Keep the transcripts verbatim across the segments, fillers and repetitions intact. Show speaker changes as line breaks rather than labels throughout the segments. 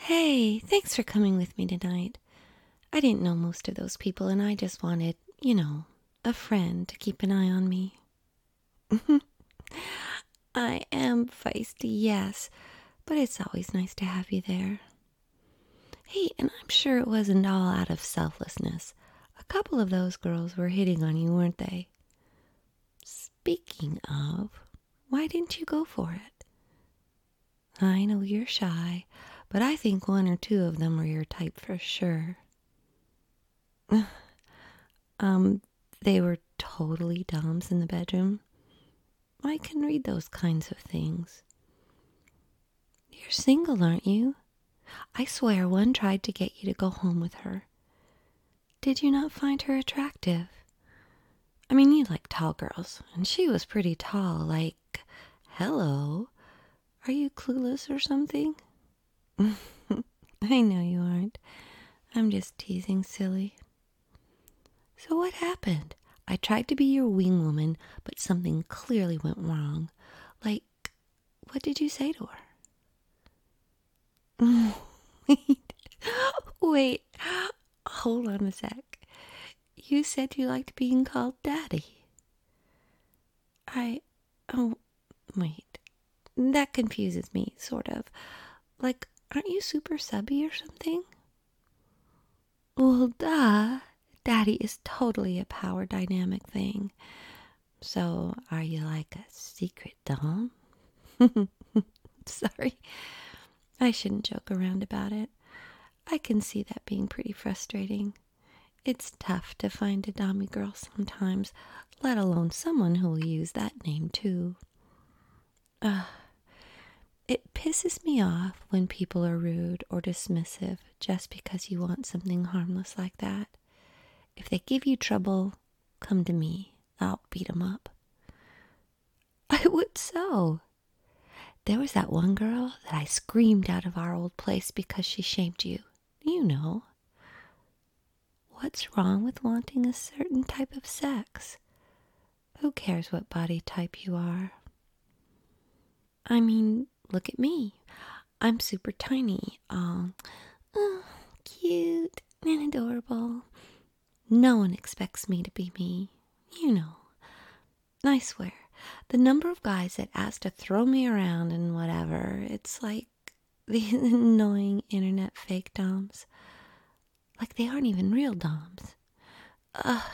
Hey, thanks for coming with me tonight. I didn't know most of those people, and I just wanted, you know, a friend to keep an eye on me. I am feisty, yes, but it's always nice to have you there. Hey, and I'm sure it wasn't all out of selflessness. A couple of those girls were hitting on you, weren't they? Speaking of, why didn't you go for it? I know you're shy, but I think one or two of them were your type for sure. Um, they were totally doms in the bedroom. I can read those kinds of things. You're single, aren't you? I swear one tried to get you to go home with her. Did you not find her attractive? I mean, you like tall girls, and she was pretty tall, like, hello. Are you clueless or something? I know you aren't. I'm just teasing, silly. So what happened? I tried to be your wing woman, but something clearly went wrong. Like, what did you say to her? Wait, wait, hold on a sec. You said you liked being called Daddy. I, oh, wait, that confuses me, sort of. Like, aren't you super subby or something? Well, duh. Daddy is totally a power dynamic thing. So, are you like a secret dom? Sorry, I shouldn't joke around about it. I can see that being pretty frustrating. It's tough to find a dommy girl sometimes, let alone someone who will use that name too. Ugh. It pisses me off when people are rude or dismissive just because you want something harmless like that. If they give you trouble, come to me. I'll beat 'em up. I would so. There was that one girl that I screamed out of our old place because she shamed you. You know. What's wrong with wanting a certain type of sex? Who cares what body type you are? I mean, look at me. I'm super tiny, all oh, cute and adorable. No one expects me to be me. You know. I swear, the number of guys that ask to throw me around and whatever, it's like these annoying internet fake doms. Like they aren't even real doms. Ugh.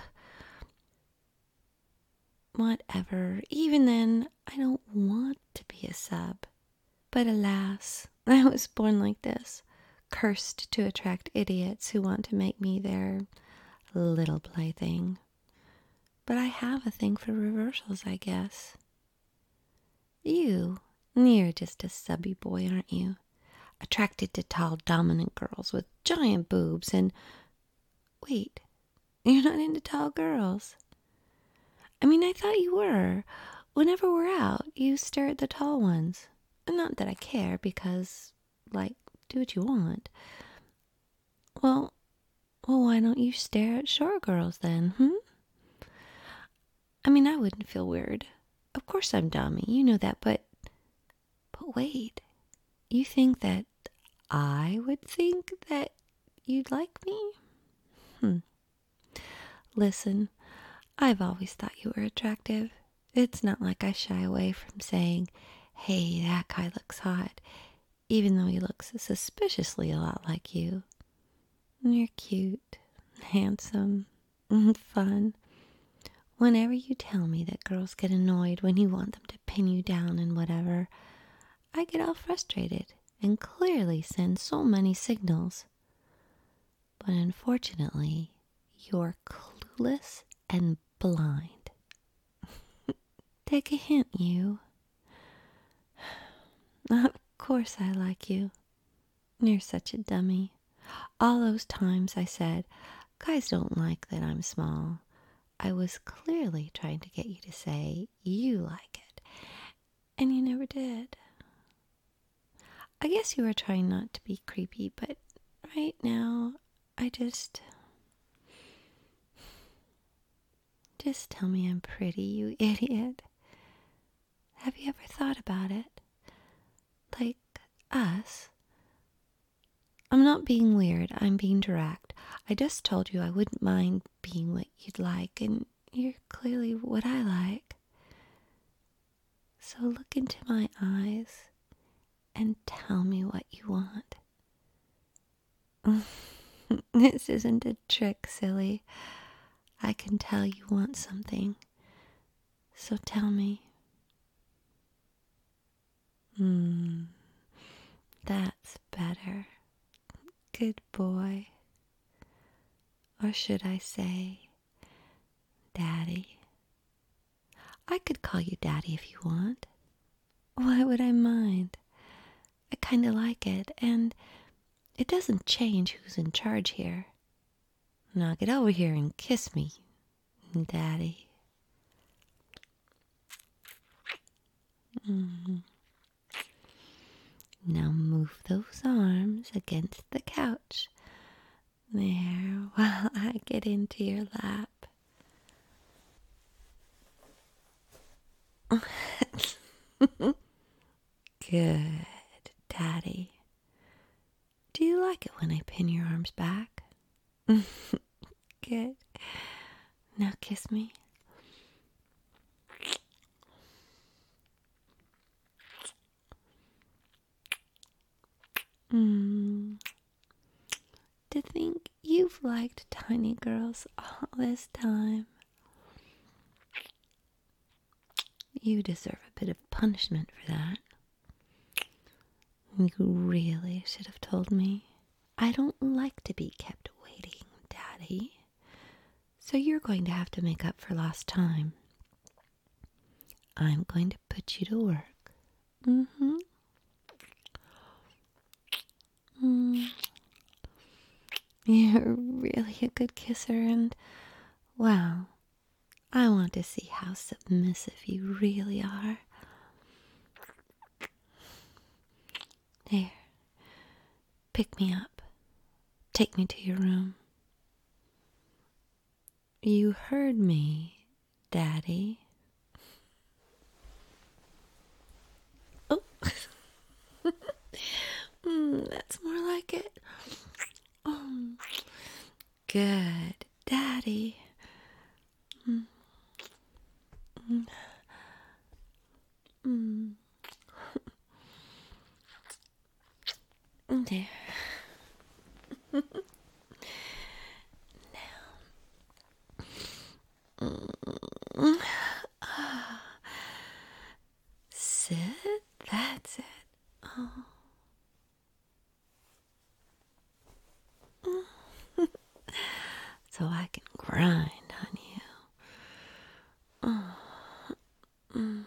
Whatever. Even then, I don't want to be a sub. But alas, I was born like this, cursed to attract idiots who want to make me their little plaything. But I have a thing for reversals, I guess. You, you're just a subby boy, aren't you? Attracted to tall, dominant girls with giant boobs and... Wait, you're not into tall girls? I mean, I thought you were. Whenever we're out, you stare at the tall ones. Not that I care, because, like, do what you want. Well, well, why don't you stare at short girls then, hmm? I mean, I wouldn't feel weird. Of course I'm dummy, you know that, but... But wait, you think that I would think that you'd like me? Hmm. Listen, I've always thought you were attractive. It's not like I shy away from saying, hey, that guy looks hot, even though he looks suspiciously a lot like you. You're cute, handsome, and fun. Whenever you tell me that girls get annoyed when you want them to pin you down and whatever, I get all frustrated and clearly send so many signals. But unfortunately, you're clueless and blind. Take a hint, you. Of course I like you. You're such a dummy. All those times I said, guys don't like that I'm small. I was clearly trying to get you to say you like it. And you never did. I guess you were trying not to be creepy, but right now, I just... Just tell me I'm pretty, you idiot. Have you ever thought about it? Like us. I'm not being weird. I'm being direct. I just told you I wouldn't mind being what you'd like, and you're clearly what I like. So look into my eyes and tell me what you want. This isn't a trick, silly. I can tell you want something. So tell me. Hmm, that's better. Good boy. Or should I say, Daddy? I could call you Daddy if you want. Why would I mind? I kinda like it, and it doesn't change who's in charge here. Now get over here and kiss me, Daddy. Mm. Now move those arms against the couch. There, while I get into your lap. Good, Daddy. Do you like it when I pin your arms back? Good. Now kiss me. Mm. To think you've liked tiny girls all this time. You deserve a bit of punishment for that. You really should have told me. I don't like to be kept waiting, Daddy. So you're going to have to make up for lost time. I'm going to put you to work. Mm-hmm. Mm. You're really a good kisser, and wow, I want to see how submissive you really are. There. Pick me up. Take me to your room. You heard me, Daddy. Oh. mm, that's more like it. Oh. Good, Daddy. Mm. Mm. Mm. There. Now. Mm. Sit. That's it. Oh. So I can grind on you. Oh. Mm.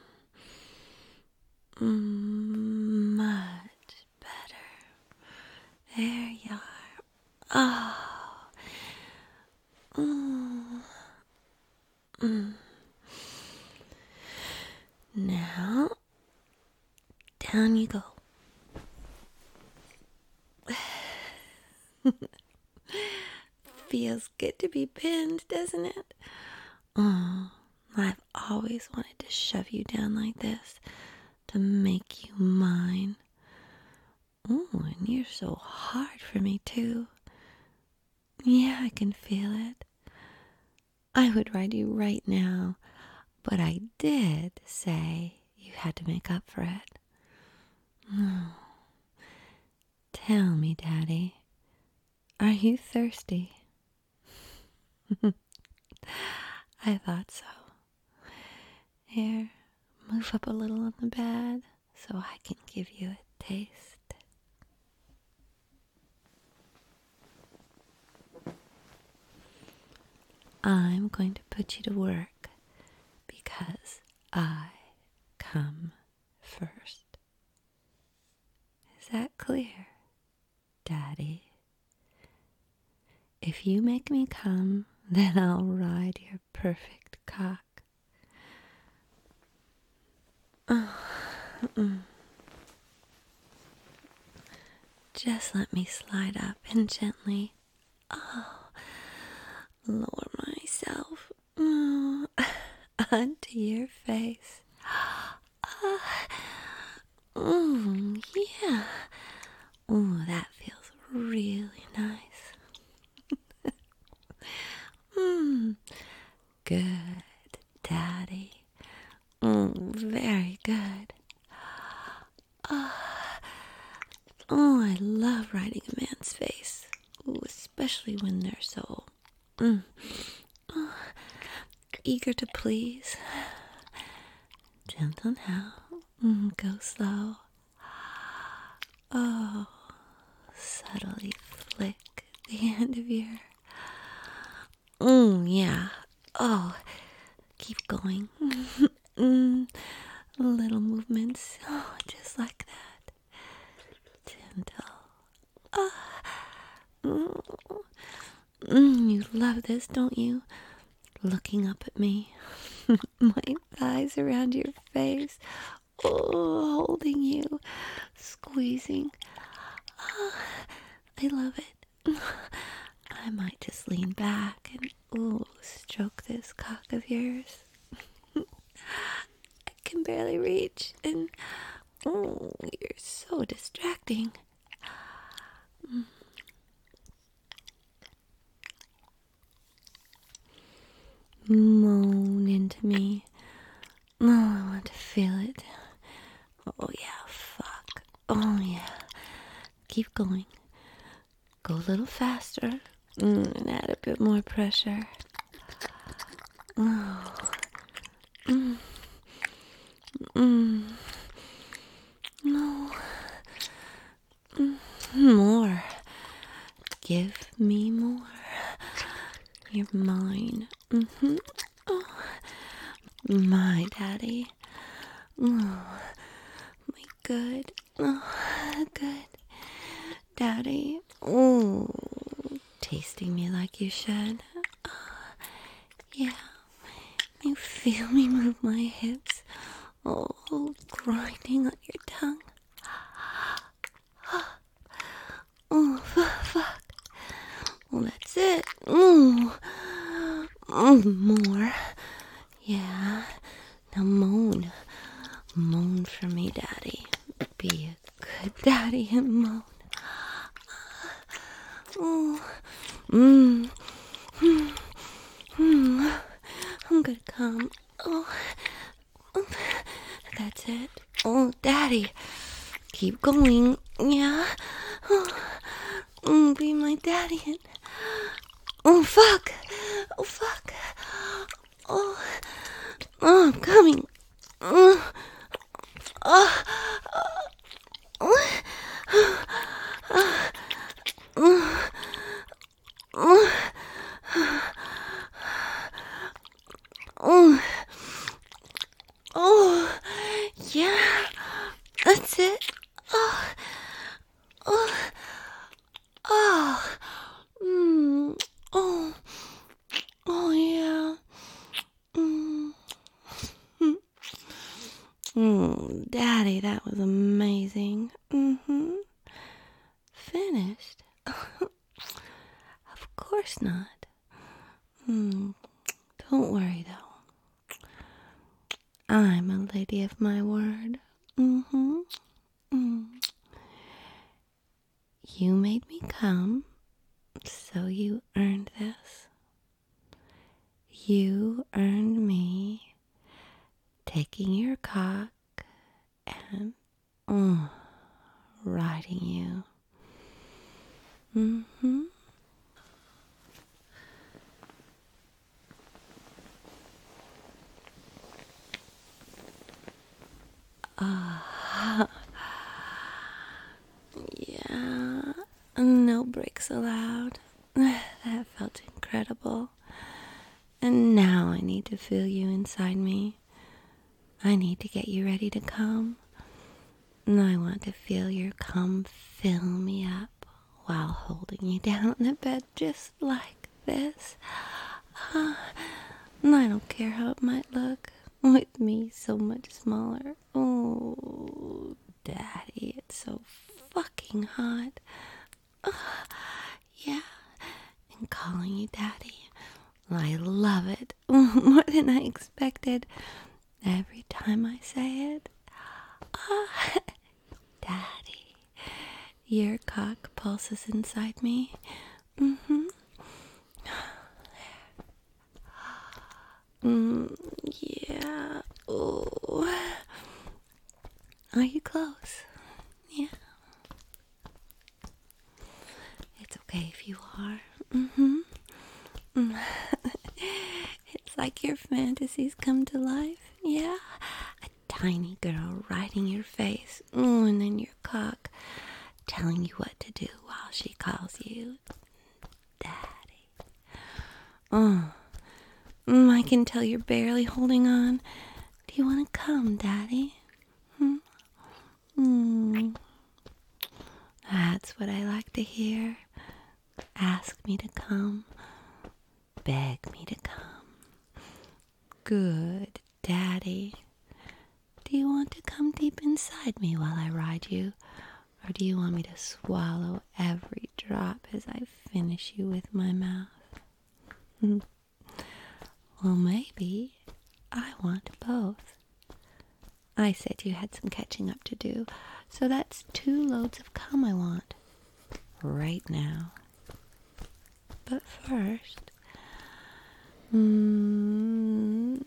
Mm. Much better. There you are. Oh. Mm. Mm. Now, down you go. Feels good to be pinned, doesn't it? Oh, I've always wanted to shove you down like this to make you mine. Oh, and you're so hard for me, too. Yeah, I can feel it. I would ride you right now, but I did say you had to make up for it. Oh. Tell me, Daddy, are you thirsty? I thought so. Here, move up a little on the bed so I can give you a taste. I'm going to put you to work because I come first. Is that clear, Daddy? If you make me come, then I'll ride your perfect cock. Oh, mm. Just let me slide up and gently, oh, lower myself oh, onto your face. Oh, yeah. Oh, that feels really nice. mm, good, Daddy. Mm, very good. Oh, oh, I love riding a man's face. Ooh, especially when they're so mm, oh, eager to please. Gentle now. Mm, go slow. Oh, subtly flick the end of your... Mm, yeah. Oh, keep going. mm, little movements. Oh, just like that. Gentle. Oh. Mm, mm, you love this, don't you? Looking up at me. My thighs around your face. Oh, holding you. Squeezing. Oh, I love it. I might just lean back and, ooh, stroke this cock of yours. I can barely reach, and, oh, you're so distracting. Moan into me. Oh, I want to feel it. Oh, yeah, fuck. Oh, yeah. Keep going. Go a little faster. Mm, and add a bit more pressure. Oh. Mm. Mm. No. Mm. More. Give me more. You're mine. Mm-hmm. Oh. My daddy. Oh. My good. Oh, good. Daddy. Oh. Tasting me like you should. Oh. Yeah. You feel me move my hips. Oh, grinding on your tongue. Oh, fuck, fuck. Well, that's it. Oh, oh, more. Yeah. Now moan. Moan for me, Daddy. Be a good daddy and moan. Oh, mm, mm, mm. I'm gonna come. Oh, that's it. Oh, Daddy. Keep going. Yeah. Oh, oh, be my daddy. And, oh, fuck. Oh, fuck. Oh, oh, I'm coming. Oh, oh, oh, oh, oh, oh, oh, yeah. That's it. Oh, oh, oh, mm, oh, oh, yeah. Mm. Mm, Daddy, that was amazing. Mm-hmm. Finished? Of course not. Mm, don't worry, though. I'm a lady of my word. Mm-hmm. Mm. You made me come, so you earned this. You earned me taking your cock and uh, riding you. Mm-hmm. Ah. Uh, yeah. No breaks allowed. That felt incredible. And now I need to feel you inside me. I need to get you ready to come. And I want to feel your cum fill me up while holding you down in the bed just like this. Uh, and I don't care how it might look with me so much smaller. Oh, Daddy, it's so fucking hot. Uh, yeah, and calling you Daddy. I love it more than I expected. Every time I say it, oh, Daddy, Your cock pulses inside me. Mm-hmm. Mm, yeah. Oh. Are you close? Yeah. It's okay if you are. Mm-hmm. Mm. It's like your fantasies come to life. Yeah. A tiny girl riding your face. Mm, and then your cock telling you what to do while she calls you Daddy. Oh. Mm, I can tell you're barely holding on. Do you want to come, Daddy? Hmm? Mm. That's what I like to hear. Ask me to come. Beg me to come. Good, Daddy. Do you want to come deep inside me while I ride you? Or do you want me to swallow every drop as I finish you with my mouth? Well, maybe I want both. I said you had some catching up to do, so that's two loads of cum I want. Right now. But first... Mm,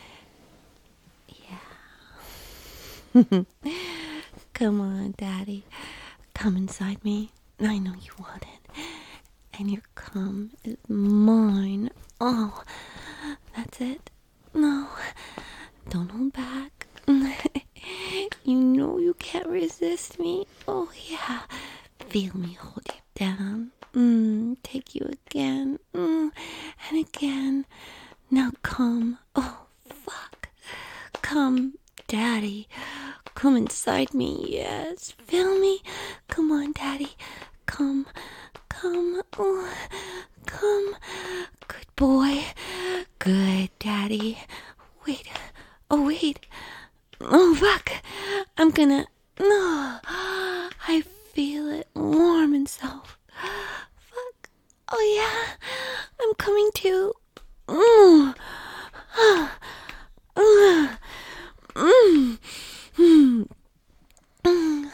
yeah. Come on, Daddy. Come inside me. I know you want it. And your cum is mine. Oh, that's it. No, don't hold back. You know you can't resist me. Oh, yeah. Feel me hold you down. Mm, take you again. Mm, and again. Now come. Oh, fuck. Come, Daddy. Come inside me. Yes. Feel me. Come on, Daddy. Come. Come. Oh, come. Good boy. Good, Daddy. Wait. Oh, wait. Oh, fuck. I'm gonna... No. I feel it warm and soft. Fuck. Oh, yeah. I'm coming too. Mm. Mm. Mm. Mm.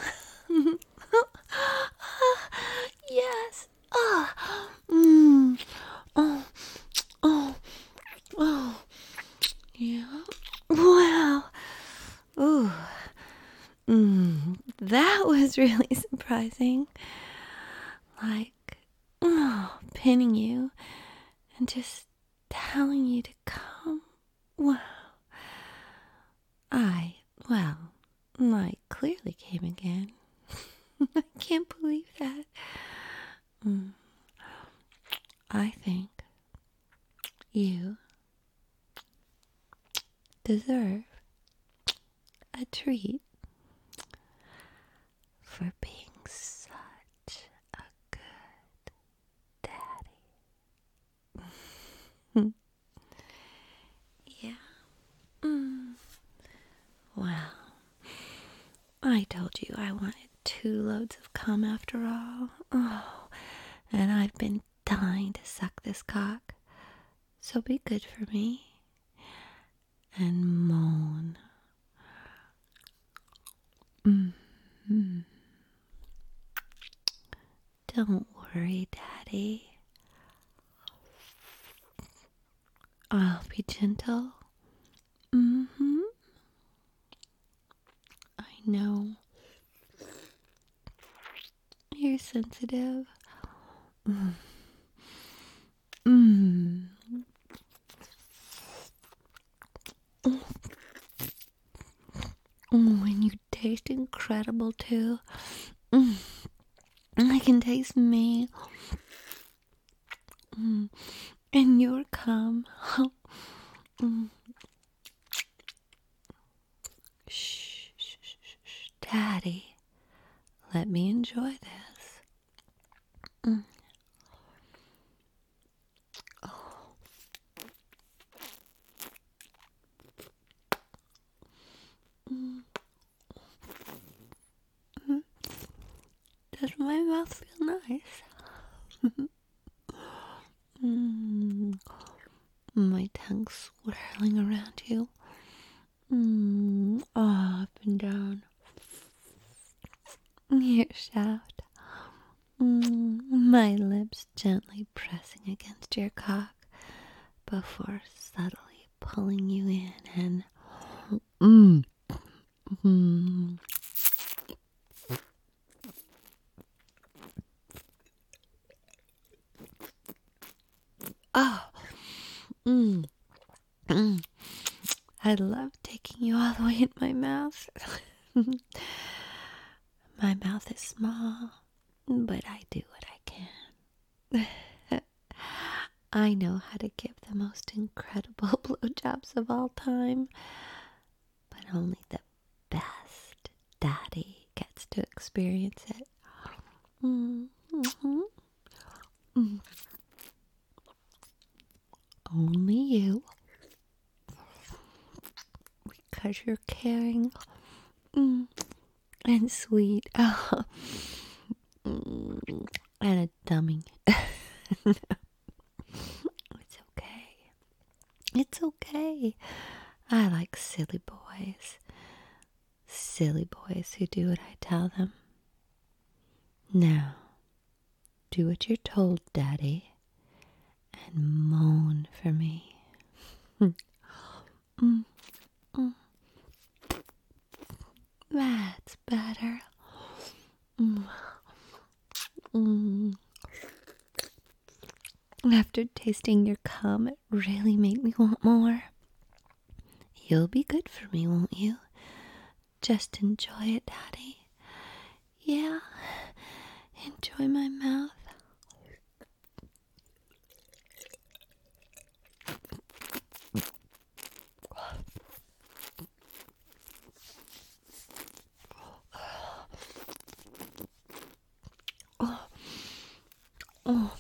Yes. Oh. Mm. Oh. Oh. Oh. Yeah. Wow. Ooh. Mm. That was really surprising. Like, oh, pinning you and just telling you to come. Wow. I, well, I clearly came again. I can't believe that. Mm. I think you deserve a treat for being such a good daddy. Yeah. Mm. Well, I told you I wanted two loads of cum after all. Oh, and I've been dying to suck this cock. So be good for me and moan. Mm-hmm. Don't worry, Daddy. I'll be gentle. Mm-hmm. I know. You're sensitive. Mm. Mm. Mm, and you taste incredible too. Mm. I can taste me. Mm. And your cum. Mm. Shh, shh, shh, shh, Daddy. Let me enjoy this. Mm. Oh. Mm. Mm. Does my mouth feel nice? Mm. My tongue swirling around you. Mm. Oh, up and down. Your shaft. Mm, my lips gently pressing against your cock before subtly pulling you in and mm, mm. Oh, mm, mm. I love taking you all the way in my mouth. My mouth is small, but I do what I can. I know how to give the most incredible blowjobs of all time, but only the best daddy gets to experience it. Mm-hmm. Mm. Only you, because you're caring mm. and sweet. Oh. Mm. And a dummy. It's okay. It's okay. I like silly boys. Silly boys who do what I tell them. Now, do what you're told, Daddy, and moan for me. mm, mm. That's better. Mm. Mm. After tasting your cum, it really made me want more. You'll be good for me, won't you? Just enjoy it, Daddy. Yeah, enjoy my mouth. Oh, oh.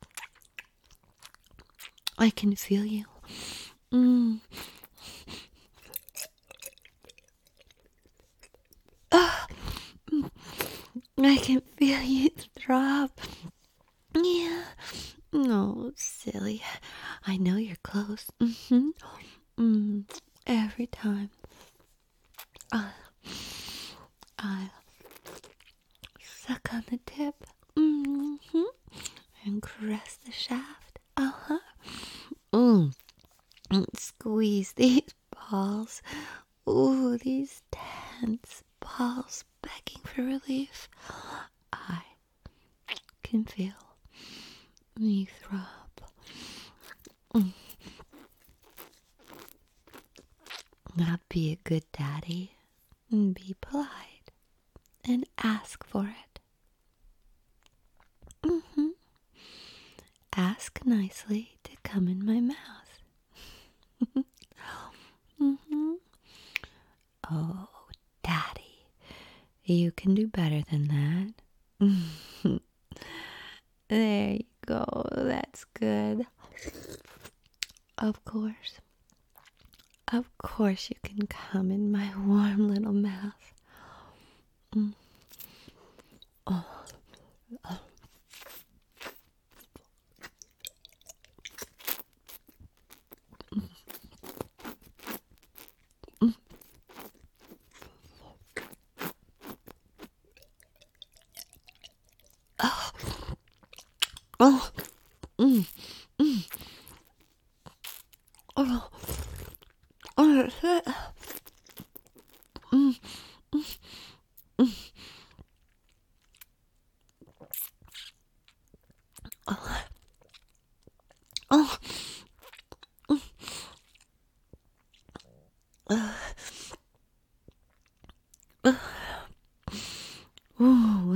I can feel you. Mm. Oh, I can feel you throb. Yeah. No, silly. I know you're close. Mm-hmm. Mm. Every time. I'll, I'll suck on the tip. Mm-hmm. And caress the shaft. Uh-huh. Mm. Squeeze these balls. Ooh, these tense balls begging for relief. I can feel me throb. Mm. Now be a good daddy and be polite and ask for it. Mm-hmm. Ask nicely to come in my mouth. Mm-hmm. Oh, Daddy, you can do better than that. There you go. That's good. Of course. Of course you can come in my warm little mouth. Mm. Oh. Oh. Mm. Oh. Oh. Mm. Mm. Oh. Oh, that's it. Mm. Mm. Mm. Oh. Oh. Mm. Uh. Uh. Ooh.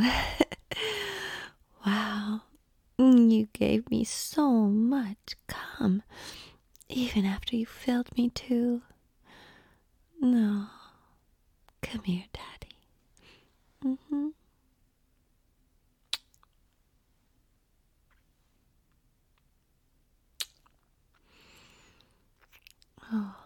Wow. You gave me so much cum, even after you failed me too. No. Come here, Daddy. Mm-hmm. Oh.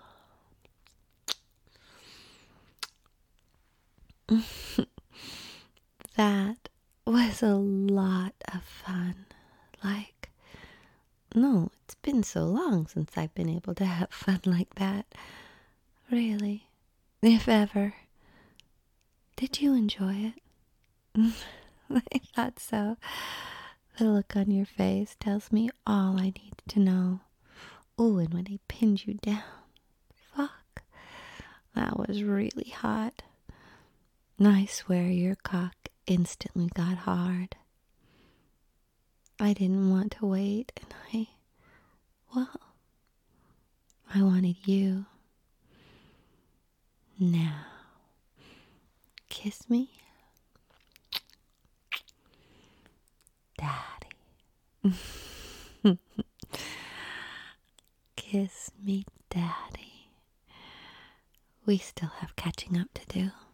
That was a lot of fun. Like, no, it's been so long since I've been able to have fun like that. Really, if ever. Did you enjoy it? I thought so. The look on your face tells me all I need to know. Oh, and when they pinned you down, fuck, that was really hot. I swear your cock instantly got hard. I didn't want to wait, and I, well, I wanted you. Now, kiss me, Daddy. Kiss me, Daddy. We still have catching up to do.